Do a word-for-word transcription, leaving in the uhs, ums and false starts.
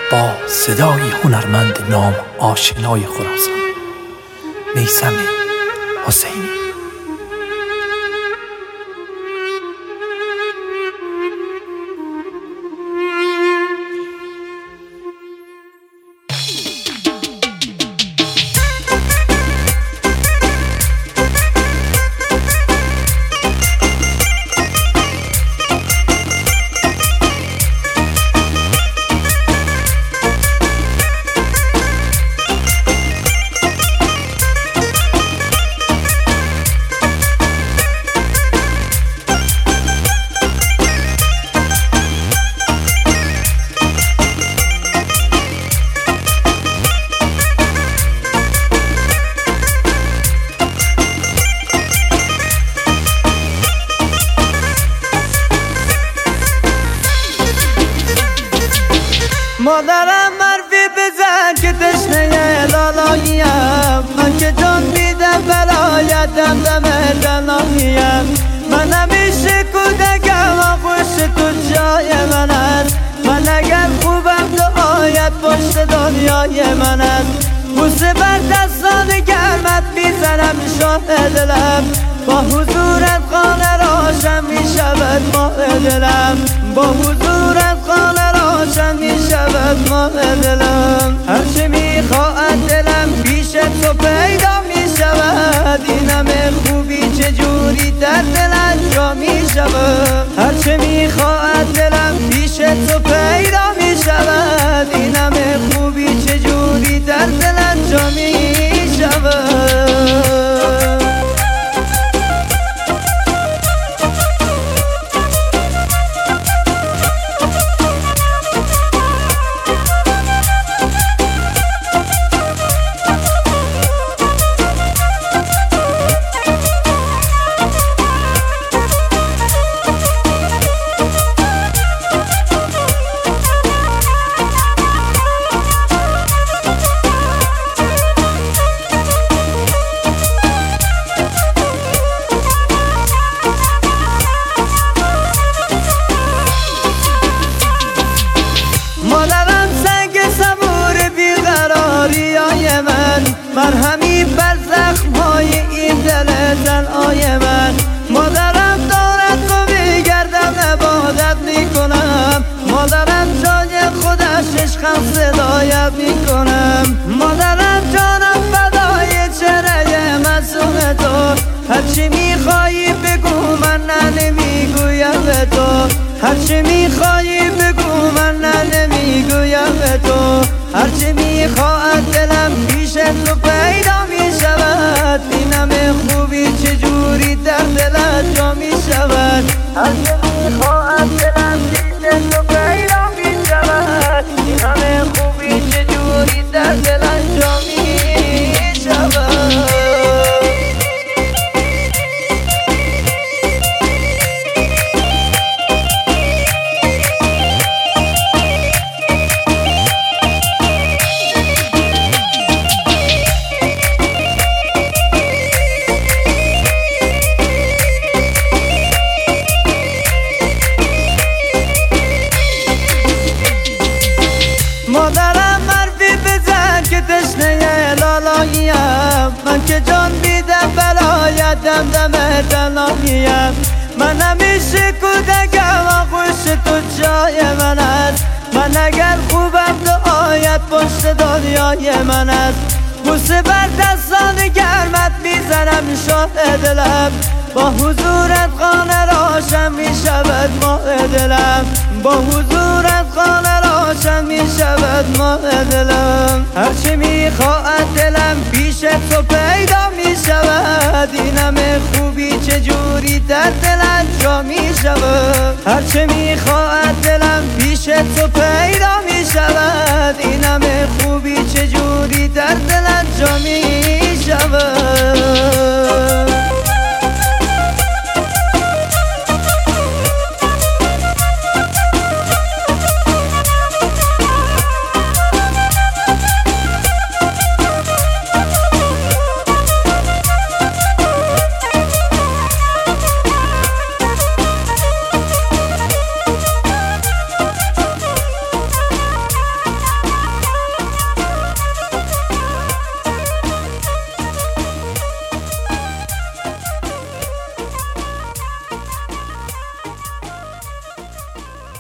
با صدای هنرمند نام آشنای خراسان میثم حسینی. مادرم حرفی بزن که تشنه لالاییم، من که جان میدم برایتم دم دلاییم. من همیشه کودکم آغوش تو جای من است، من اگر خوبم دعایت پشت دنیای من است. بوسه بر دستان گرمت میزنم شاه دلم، با حضورت خانه روشن میشود ماه دلم، با حضورت خانه روشن میشود ماه دلم. هرچه میخواهد دلم پیش تو پیدا میشود، این همه خوبی چجوری در دلت جا میشود. هرچه میخواهد دلم پیش تو پیدا میشود، این همه خوبی چجوری در دلت جا میشود. مرهمی بر زخم‌های این دل تنهای من، مادرم دارد تو میگردم عبادت میکنم، مادرم جای خودش عشقم صدایت میکنم. مادرم جانم فدای چهره معصوم تو، هرچی میخوایی بگو من نه نمیگویم به تو، هرچی میخوایی بگو من نه نمیگویم به تو. هرچی میخواهد دلم پیش تو پیدا میشود، این همه خوبی چجوری در دلت جا میشود. هرچی میخواهد دلم پیش تو پیدا میشود، این همه خوبی چجوری در دلت جا میشود. مادرم حرفی بزن که تشنه لالاییم، من که جان میدم برایت دم دم دلاییم. من همیشه کودکم آغوش تو جای من است، من اگر خوبم دعایت پشت دنیای من است. بوسه بر دستان گرمت میزنم شاه دلم، با حضورت خانه روشن میشود ماه دلم، با حضورت خانه روشن میشود ماه دلم. هرچی میخواهد دلم پیش تو پیدا میشود، این همه خوبی چجوری در دلت جا میشود. هرچی میخواهد دلم پیش تو پیدا میشود.